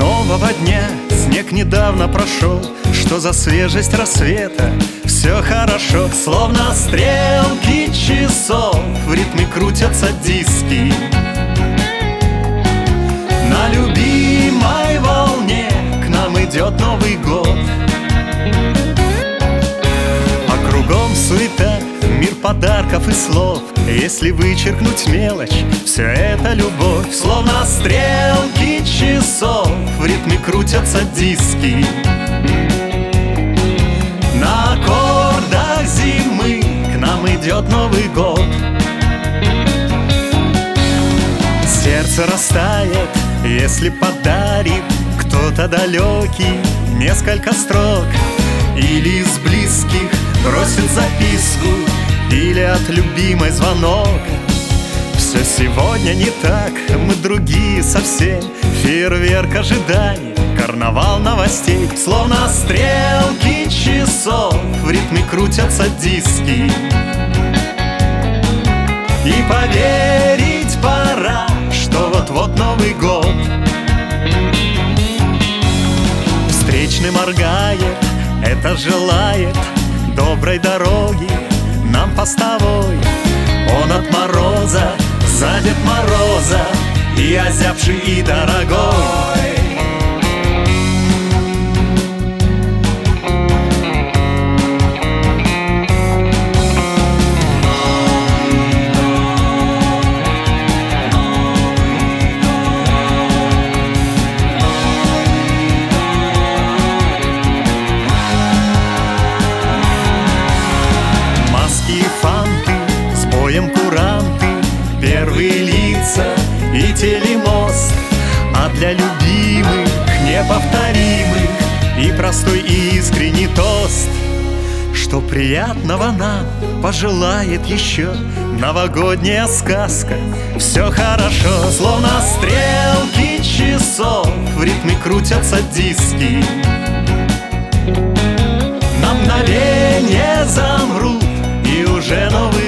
нового дня. Снег недавно прошел, что за свежесть рассвета. Все хорошо, словно стрелки часов, в ритме крутятся диски. На любимой волне к нам идет Новый год. А кругом суета, мир подарков и слов. Если вычеркнуть мелочь, все это любовь. Словно стрелки часов, в ритме крутятся диски. На аккордах зимы к нам идет Новый год. Сердце растает, если подарит кто-то далекий несколько строк, или из близких бросит записку, или от любимой звонок. Все сегодня не так, мы другие совсем. Фейерверк ожиданий, карнавал новостей. Словно стрелки часов, в ритме крутятся диски. И поверить пора, что вот-вот Новый год. Встречный моргает, это желает доброй дороги нам постовой. Он от мороза, за Дед Мороза, и озябший, и дорогой. Куранты, первые лица и телемост. А для любимых, неповторимых, и простой, и искренний тост, что приятного нам пожелает еще новогодняя сказка. Все хорошо, словно стрелки часов, в ритме крутятся диски. На мгновение замрут, и уже Новый